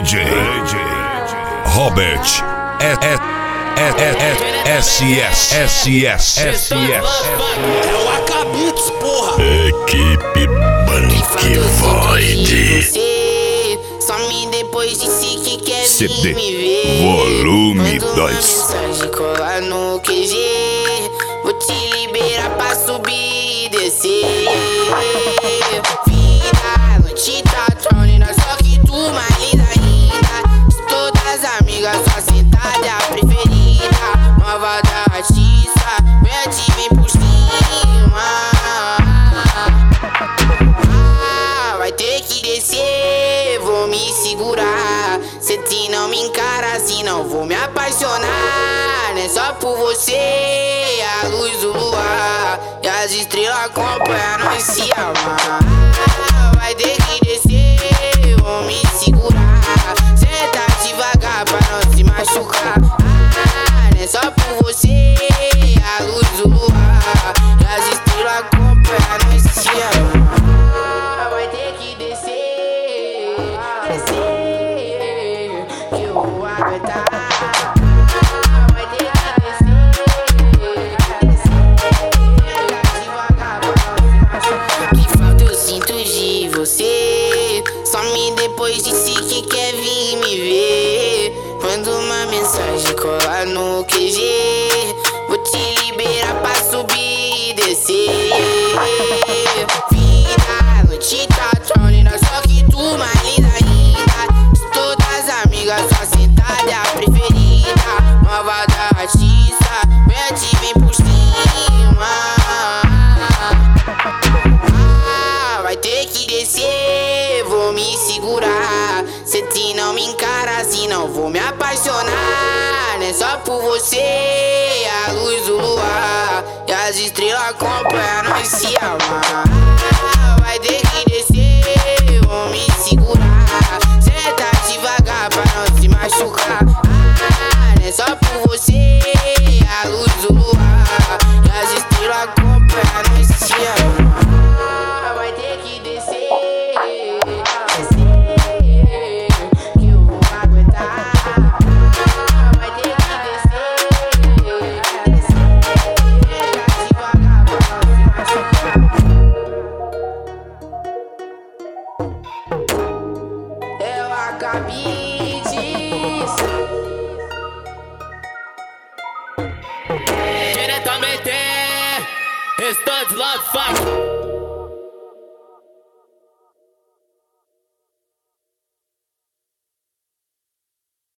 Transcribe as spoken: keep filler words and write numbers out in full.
J Robert S S S S S. É o Acabits, porra. Equipe Banquivoide. Some depois disse que quer C D vir me ver. Volume Manda uma dois. mensagem, cola no Q G. Vou te liberar pra subir e descer. Vida, noite tá tronina, só que tu mais linda ainda. De todas as amigas, só sentada é a preferida. Nova da artista, mete vem por cima. Ah, vai ter que descer, vou me segurar. Se te não me encara assim, não vou me apaixonar. Não é só por você, a luz do luar e as estrelas acompanham nós se amar. Ah, vai ter que descer, vou me segurar. Senta devagar pra não se machucar. Ah, não é só por você, a luz do luar e as estrelas acompanham nós se amar. Ah, vai ter que descer, descer, que eu vou aguentar. Ah, vai ter que descer, descer, devagar pra não se machucar. Que falta eu sinto de você. Some depois disse que quer vir me ver. Manda uma mensagem, cola no Q G. Vou te liberar pra subir e descer. Vida, noite tá tronina, só que tu mais linda ainda. De todas as amigas, só sentada é a preferida. Nova da artista, mete vem por cima. Ah, vai ter que descer, vou me segurar. Se te não me encara assim, não vou me apaixonar. Não é só por você, a luz do luar e as estrelas acompanham nós se amar. Ah, vai ter que descer, vou me segurar. Senta devagar pra não se machucar. Ah, não é só por você, a luz do luar e as estrelas acompanham nós se amar. Ah, vai ter que descer, descer, que eu vou aguentar. Ah, vai ter que descer, descer, devagar pra não se machucar. É o Acabits. Diretamente, Estantes Love Fuck.